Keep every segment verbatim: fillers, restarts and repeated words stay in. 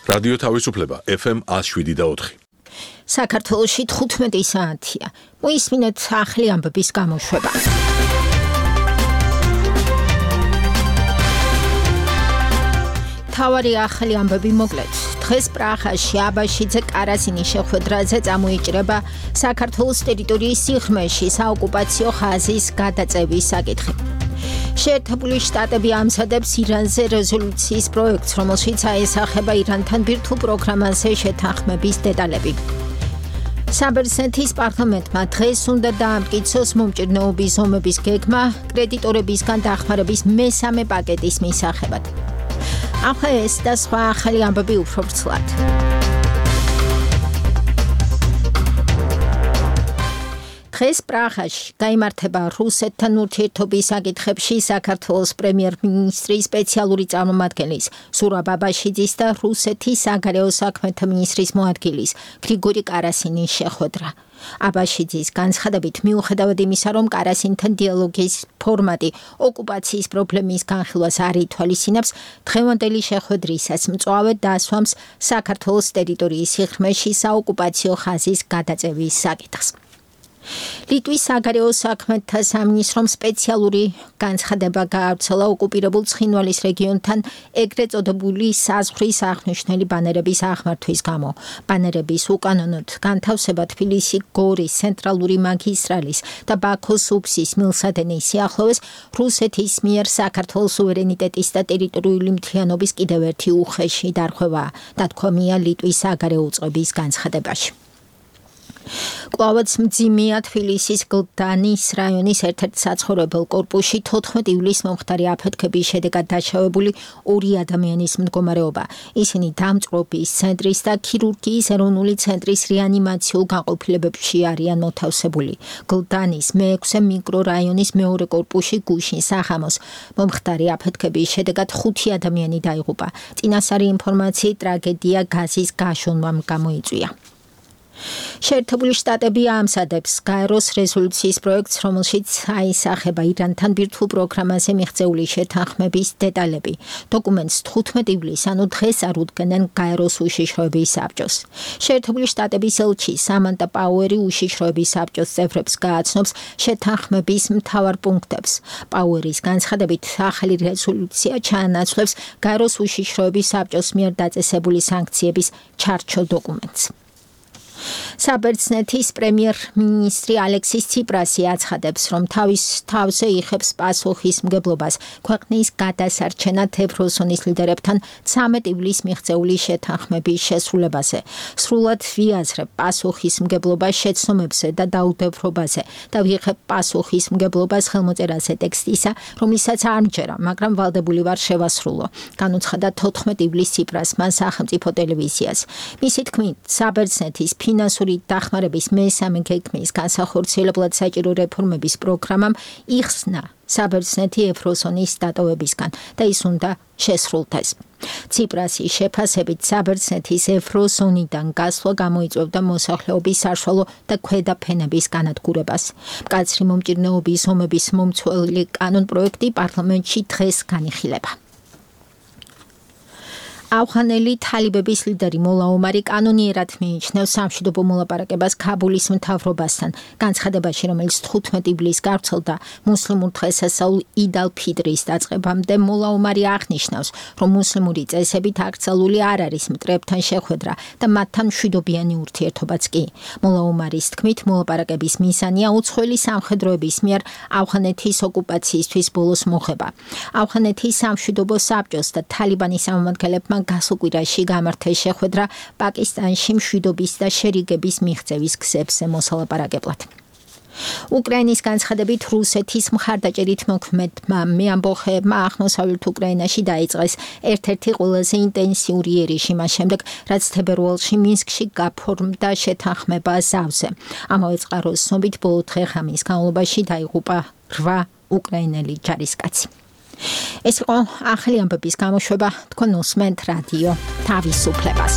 რადიო თავისუფლება ეფ ემ one oh seven და four. საქართველოში თხუთმეტი საათია. მოისმინეთ ახალი ამბების გამოშვება. თავარი ახალი ამბები მოკლედ. დღეს პრაღაში აბაშიძე კარასინის შეხვედრაზე წამოიჭრება საქართველოს ტერიტორიის სიღრმეში საოკუპაციო ხაზის გადაწევის საკითხი. შეერთებული შტატები ამზადებს ირანზე რეზოლუციის პროექტს, რომელშიც აესახება ირანთან ბირთვულ პროგრამაზე შეთანხმების დეტალები. საბერძნეთის პარლამენტმა დღეს უნდა დაამტკიცოს მომჭირნეობის ზომების გეგმა კრედიტორებისგან დახმარების მესამე პაკეტის მისაღებად. ახლა ეს და სხვა ახალი ამბები უფრო ვრცლად. დღეს პრაღაში გაიმართება რუსეთთან ურთიერთობის საკითხებში საქართველოს პრემიერ-მინისტრის სპეციალური წარმომადგენლის ზურაბ აბაშიძის და რუსეთის საგარეო საქმეთა მინისტრის მოადგილის გრიგორი კარასინის შეხვედრა. აბაშიძის განცხადებით, მიუხედავად იმისა, რომ კარასინთან დიალოგის ფორმატი ოკუპაციის პრობლემის განხილვას არ ითვალისწინებს, დღევანდელი შეხვედრისას მწვავე დასვამს საქართველოს ტერიტორიის სიღრმეში საოკუპაციო ხაზის გადაწევის საკითხს. ლიტვის საგარეო საქმეთა სამინისტრომ სპეციალური განცხადება გაავრცელა ოკუპირებულ ცხინვალის რეგიონთან ეგრეთ წოდებული საზღვრის აღნიშნული ბანერების აღმართვის გამო. ბანერების უკანონოდ განთავსება თბილისი-გორის ცენტრალური მაგისტრალის და ბაქოს უბსის მილსადენის სიახლოვეს რუსეთის მიერ საქართველოს სუვერენიტეტის და ტერიტორიული მთლიანობის კიდევ ერთი უხეში დარღვევაა, დათქვამია ლიტვის საგარეო უწყების განცხადებაში. კვლავაც მძიმეა თბილისის გლდანის რაიონის ერთ-ერთ საცხოვრებელ კორპუსში თოთხმეტი ივლისს მომხდარი აფეთქების შედეგად დაშავებული ორი ადამიანის მდგომარეობა. ისინი დამწყრობის ცენტრის და ქირურგიის ეროვნული ცენტრის რეანიმაციულ განყოფილებებში არიან მოთავსებული. გლდანის მეექვსე მიკრორაიონის მეორე კორპუსში გუშინ სახამოს მომხდარი აფეთქების შედეგად ხუთი ადამიანი დაიღუპა. წინასწარი ინფორმაციით ტრაგედია გაზის გაშონვამ გამოიწვია. შეერთებული შტატები ამზადებს გაეროს რეზოლუციის პროექტს, რომელშიც აისახება ირანთან ბირთვულ პროგრამაზე მიღწეული შეთანხმების დეტალები. დოკუმენტს თხუთმეტი ივლისს, ანუ დღეს წარუდგენენ გაეროს უშიშროების საბჭოს. შეერთებული შტატების ელჩი სამანტა პაუერი უშიშროების საბჭოს წევრებს გააცნობს შეთანხმების მთავარ პუნქტებს. პაუერის განცხადებით, ახალი რეზოლუცია ჩაანაცვლებს გაეროს უშიშროების საბჭოს მიერ დაწესებული სანქციების ჩარჩო დოკუმენტს. საბერძნეთის პრემიერ-მინისტრი ალექსის ციპრასი აცხადებს, რომ თავის თავზე იღებს პასუხისმგებლობას ქვეყნის გადასარჩენად ევროზონის ლიდერებთან ცამეტი ივლისს მიღწეული შეთანხმების შესრულებაზე. სრულად ვიაზრებ პასუხისმგებლობას შეცდომებზე და დაუდევრობაზე და ვიღებ პასუხისმგებლობას ხელმოწერაზე ტექსტისა, რომლისაც არ მჯერა, მაგრამ ვალდებული ვარ შევასრულო. განუცხადა თოთხმეტი ივლისს ციპრასმა სახელმწიფო ტელევიზიას. მისი თქმით, საბერძნეთის ფინანსური დახმარების მესამე გეგმის განსახორციელებლად საჭირო რეფორმების პროგრამამ იხსნა საბერძნეთი ევროზონის დატოვებისგან და ის უნდა შესრულდეს. ციპრასის შეფასებით საბერძნეთის ევროზონიდან გასვლა გამოიწვევდა მოსახლეობის საშუალო და ქვედა ფენების განადგურებას. მკაცრი მომჭირნეობის ზომების მომცველი კანონპროექტი პარლამენტში დღეს განიხილება. ავღანელი თალიბების ლიდერი მოლა ომარი კანონიერად მიიჩნევს სამშვიდობო მოლაპარაკებას ქაბულის მთავრობასთან. განცხადებაში, რომელიც თხუთმეტი ივლისს გავრცელდა მუსლიმურ დღესასწაულ იდ ალ-ფიტრის დაწყებამდე, მოლა ომარი აღნიშნავს, რომ მუსლიმური წესებით აკრძალული არ არის მტრებთან შეხვედრა და მათთან მშვიდობიანი ურთიერთობაც კი. მოლა ომარის თქმით, მოლაპარაკების მიზანია უცხოელი სამხედროების მიერ ავღანეთის ოკუპაციისთვის ბოლოს მოხება. ავღანეთის სამშვიდობო საბჭოს და თალიბანის წარმომადგენლებმა გასულ კვირაში გამართეს შეხვედრა პაკისტანში მშვიდობის და შერიგების მიღწევის გზებზე მოსალაპარაკებლად. უკრაინის განცხადებით რუსეთის მხარდაჭერით მოქმედმა მეამბოხეებმა აღმოსავლეთ უკრაინაში დაიწყეს ერთ-ერთი ყველაზე ინტენსიური ერიში მას შემდეგ, რაც თებერვალში მინსკში გაფორმდა შეთანხმება ზავზე. ამავე წყაროს ცნობით, ბოლო დღე-ღამის განმავლობაში დაიღუპა რვა უკრაინელი ჯარისკაცი. ეს იყო ახალი ამბების გამოშვება. თქვენ უსმენთ რადიო თავისუფლებას.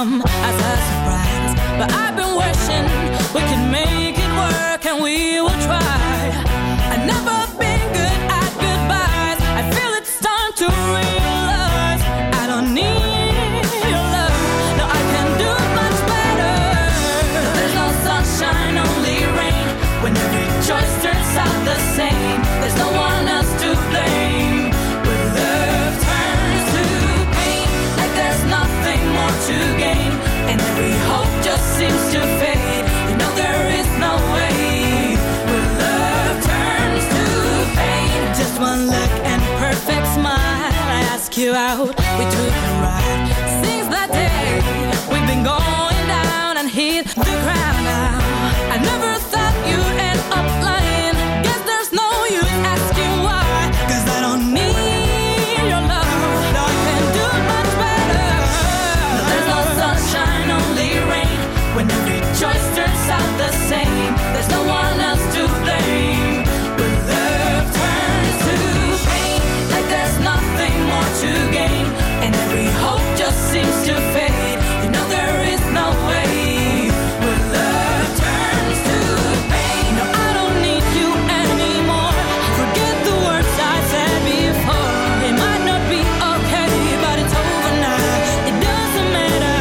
come as a surprise. But I've been wishing we could make it work, and we will try. I've never been good at goodbyes. I feel it's time to realize I don't need your love. No, I can do much better. No, there's no sunshine, only rain. When every choice turns out the same, there's no one else to blame. When love turns to pain, like there's nothing more to gain, and every hope just seems to fade. You know there is no way. When love turns to pain, just one look and perfect smile. I ask you out, we took a ride. Since that day, we've been going down and hit the ground now. I never thought you'd end up lying. Guess there's no use asking why, 'cause I don't need your love. No, I can do much better. No, there's no sunshine, only rain. When every choice turns out the same, there's no one else to blame. When love turns to pain, like there's nothing more to gain, and every hope just seems to fade. You know there is no way. When love turns to pain, no, I don't need you anymore. Forget the words I said before. It might not be okay, but it's over now. It doesn't matter.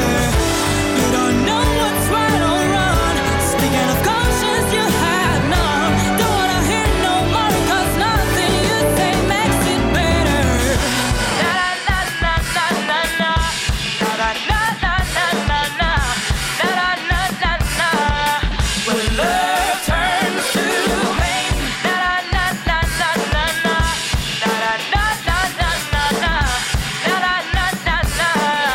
You don't know what's right or wrong. Speaking of conscience, you have none. Don't wanna hear no more, 'cause nothing you say makes it better. Na na na na na na na na na na na na na na na na. When love turns to pain, na na na na na na na na na na na na na na na na.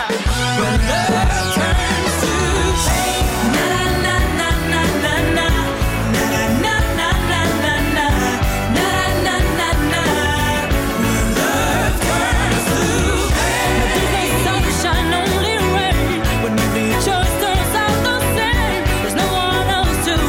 When love turns to pain, na na na na na na na na na na na na na na na na. When love turns to pain, there's no sunshine, only rain. When every choice turns out the same, there's no one else to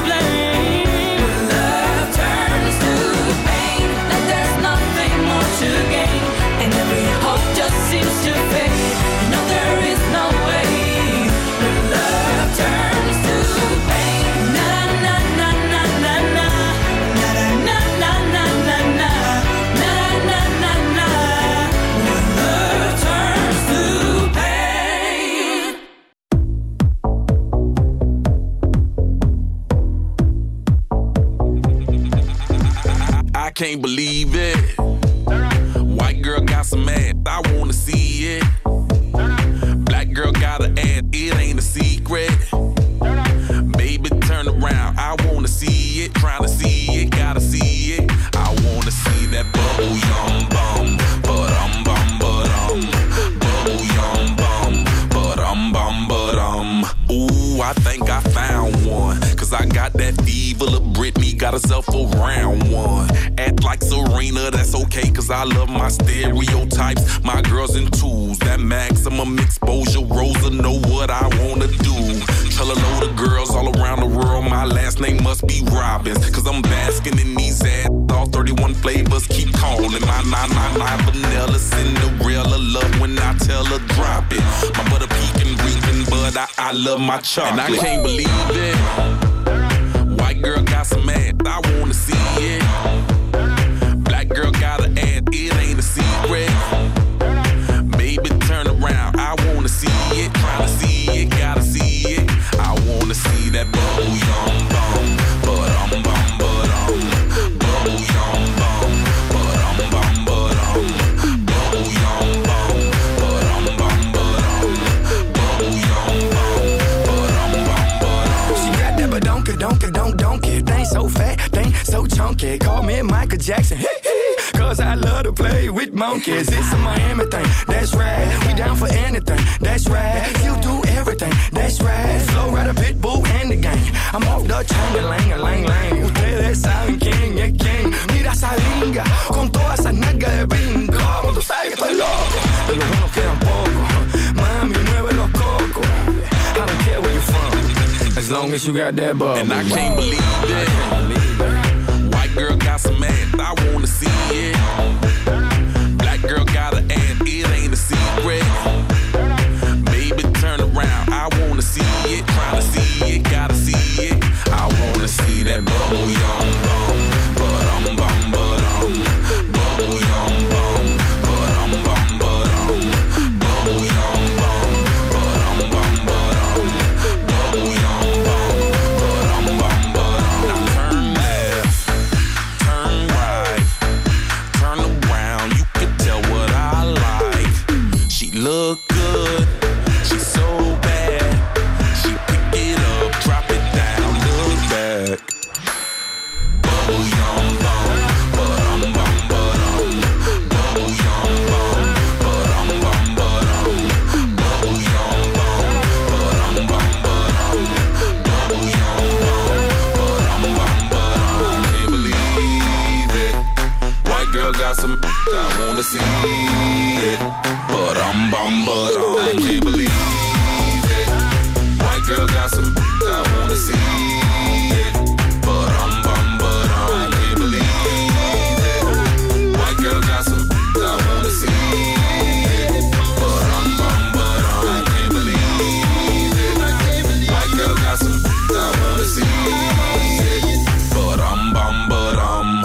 blame. When love turns to pain, like there's nothing more to gain, and every hope just seems to fade. You know there is no way. When love turns to pain, na na na na na na na na na na na na na na na na. When love turns to pain. I can't believe it. White girl got some ass, I wanna see it. Black girl got an ass, it ain't a secret. Baby, turn around, I wanna see it. Tryna see it, gotta see it. I wanna see that bubble yum bum, but um bum but um, bubble yum bum, but um bum but um. Ooh, I think I found one, 'cause I got that fever. Lil' Britney got herself a round one. Act like Serena, that's okay, 'cause I love my stereotypes. My girls in twos, that maximum exposure. Rosa know what I wanna do. Tell a load of girls all around the world my last name must be Robbins, 'cause I'm basking in these ads. All thirty-one flavors keep calling. My nine nine nine vanilla Cinderella love when I tell her drop it. My butter pecan reeking, but I, I love my chocolate. And I can't believe it. White girl got some ass, I wanna see it. Black girl got an ass, it ain't a secret. Baby, turn around, I wanna see it. Tryna see it, gotta see it. I wanna see that bubble yum bum, but um bum but um, bubble yum bum, but um bum but um, bubble yum bum, but um bum but um, bubble yum bum, but um bum but um. She got that but don't get, don't get, don't, don't get. Thing so fat, thing so chunky. Call me Michael Jackson, hey, hey, 'cause I love to play with monkeys. It's a Miami thing, that's right. We down for anything, that's right. You do everything, that's right. Flow right a pit bull and the gang. I'm off the chain, lang, lang, lang. Ustedes saben quién es quién. Mira esa linga, con todas esas nalgas de brinco. Tú sabes que estoy loco, de los buenos quedan pocos. Mami, mueve los cocos. I don't care where you're from, as long as you got that bubble. And I can't believe it. White girl got some ass, I wanna see it. Black girl got an ass, it ain't a secret. Baby, turn around, I got some I wanna see it. But I'm bum, but I can't believe it. White girl got some I wanna see it. But I'm bum, but I can't believe it. White girl got some I wanna see it. But I'm bum, but I can't believe it. White girl got some I wanna see it. But I'm bum, but I'm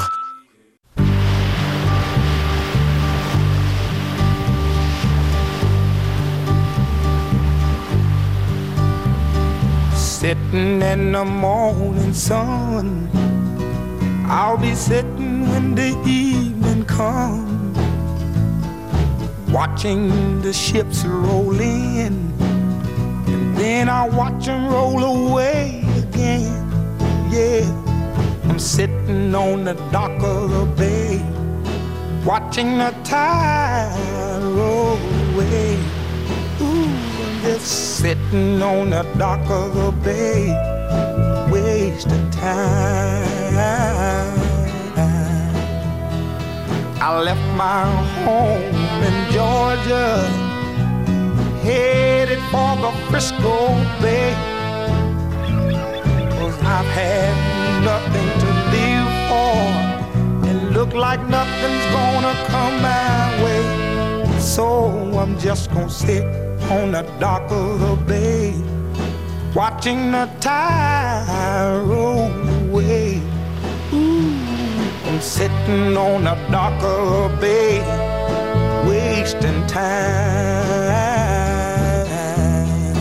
sitting in the morning sun, I'll be sitting when the evening comes, watching the ships roll in, and then I'll watch them roll away again. Yeah, I'm sitting on the dock of the bay, watching the tide roll away. Ooh, I'm just sitting on the dock of the bay, wasting time. I left my home in Georgia, headed for the Frisco Bay, 'cause I've had nothing to live for, and look like nothing's gonna come my way. So I'm just gonna sit on the dock of the bay, watching the tide roll away. Ooh, I'm sitting on the dock of the bay, wasting time.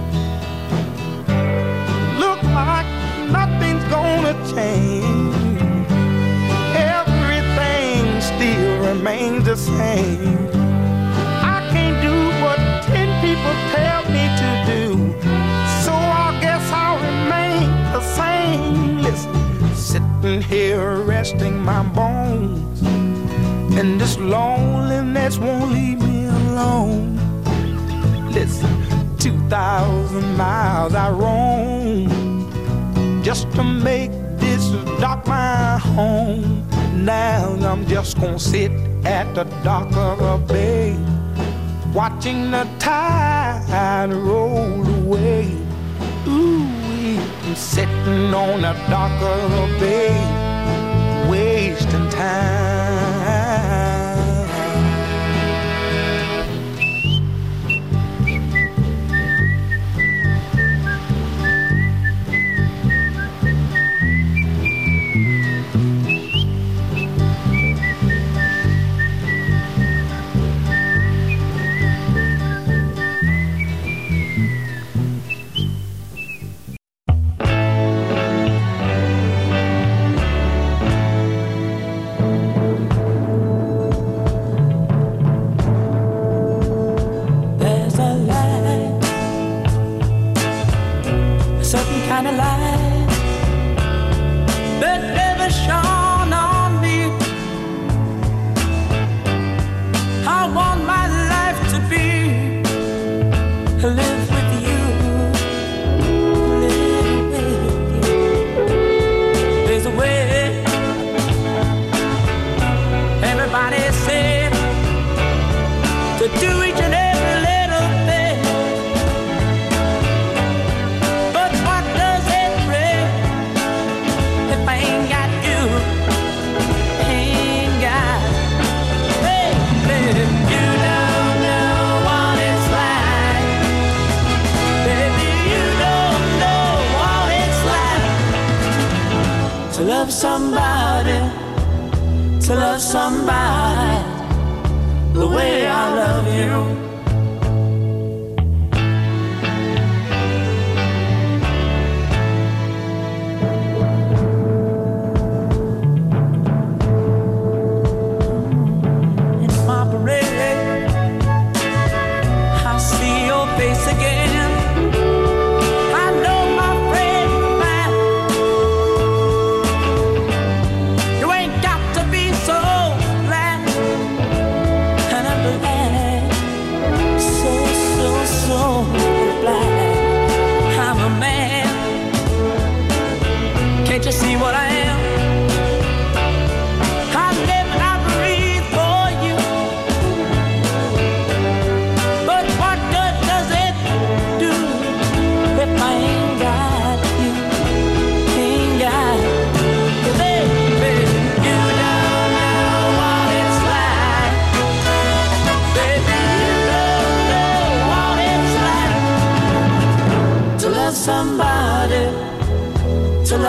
Look like nothing's gonna change, everything still remains the same. I can't do what ten people tell me to do, so I guess I'll remain the same. Listen, sitting here resting my bones, and this loneliness won't leave me alone. Listen, two thousand miles I roam just to make this dock my home. Now I'm just gonna sit at the dock of a bay, watching the tide roll away. Ooh, I'm sitting on the dock of the bay, wasting time. Kind of light that never shone on me. I want my life to be live with you, live with you. There's a way. Everybody said to do each and every little thing. To love somebody, to love somebody the way I love you. In my parade, I see your face again.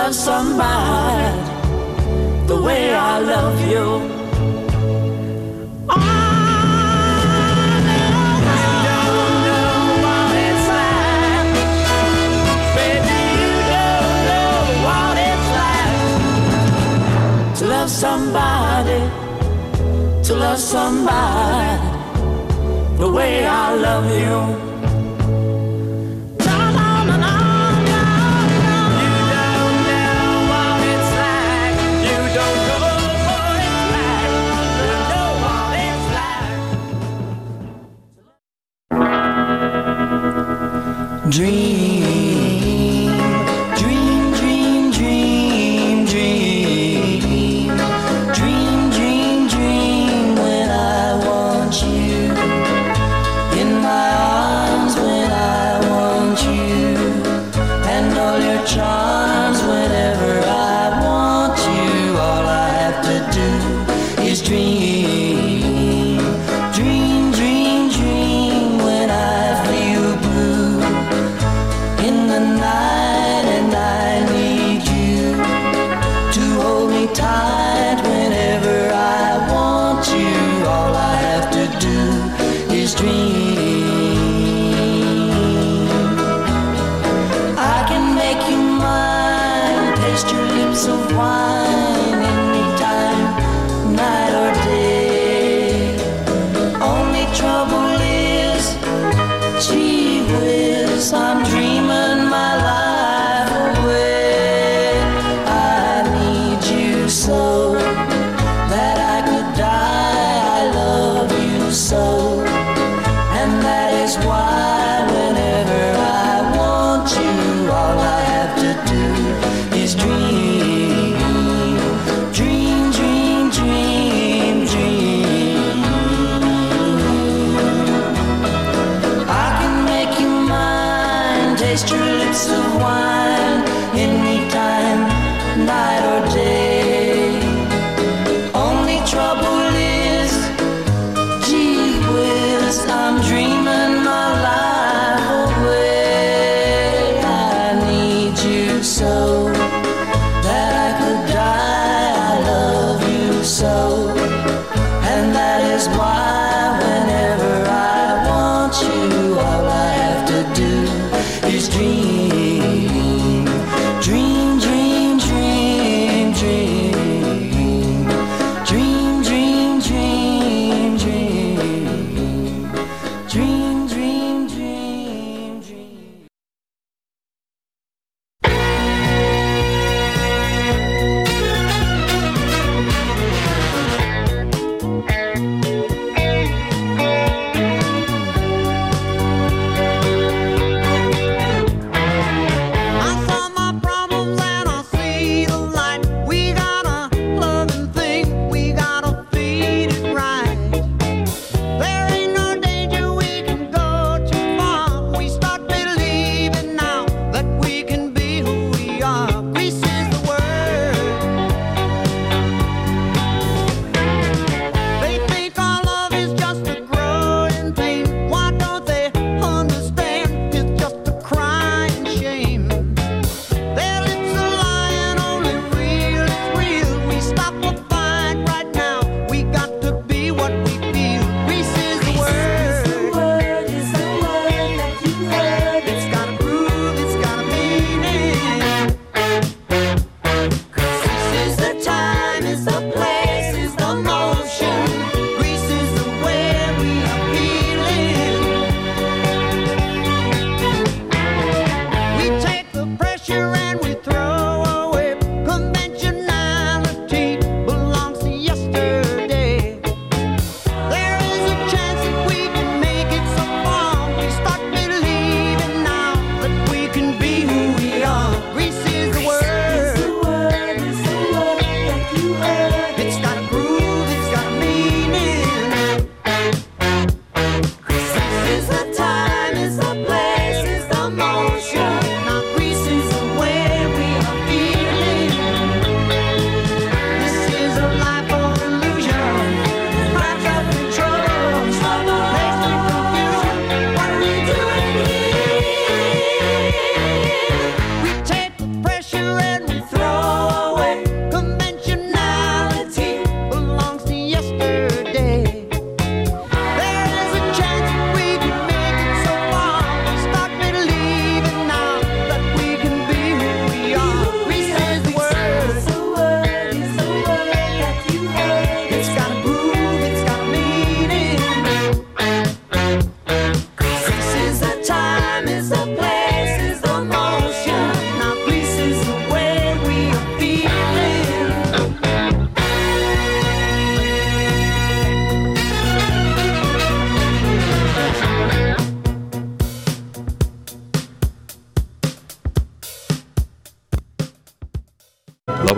love somebody the way I love you. Somebody, to love somebody the way I love you. No, no, no, no, no, no. You don't know what it's like. You don't know what it's like. You know what it's like. Dream, dream, dream, dream, dream. Dream, dream, dream when I want you in my arms, when I want you, and all your charms whenever I want you. All I have to do is dream, dream, dream, dream when I feel blue in the night and I need you to hold me tight whenever I want you. All I have to do is dream. I can make you mine, taste your lips of wine anytime, night or day. Only trouble is, gee whiz, I'm dreaming my life away. I need you so that I could die. I love you so, and that is why whenever I want you, all I have to do is dream, dream, dream, dream, dream. I can make you mine, taste your lips of wine anytime, night or day. Only trouble is, gee whiz, I'm dreaming my life away. I need you so that I could die. I love you so, and that is why whenever I want you, all I have to do is dream, dream, dream, dream, dream, dream, dream, dream, dream, dream, dream, dream, dream.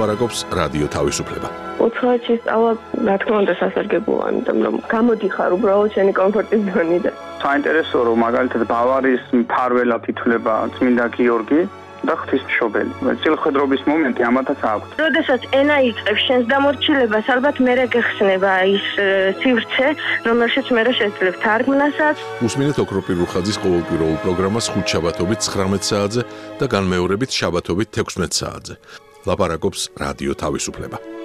ლაპარაკობს რადიო თავისუფლება. უცხოეთში სწავლა, რა თქმა უნდა, სასარგებლოა, იმიტომ რომ გამოდიხარ უბრალოდ შენი კომფორტის ზონიდან. საინტერესოა, რომ მაგალითად ბავარიის მფარველად ითვლება წმინდა გიორგი და ღვთისმშობელი. წილხედრობის მომენტი ამათაც აქვს. როდესაც ენა იწყებს შენს დამორჩილებას, ალბათ მერე გეხსნება ის სივრცე, რომელშიც მერე შეძლებ თარგმნასაც. უსმინეთ ოქროპირ რუხაძის ყოველკვირეულ პროგრამას ხუთშაბათობით ცხრამეტ საათზე და განმეორებით შაბათობით თექვსმეტ საათზე. ლაპარაკობს რადიო თავისუფლება.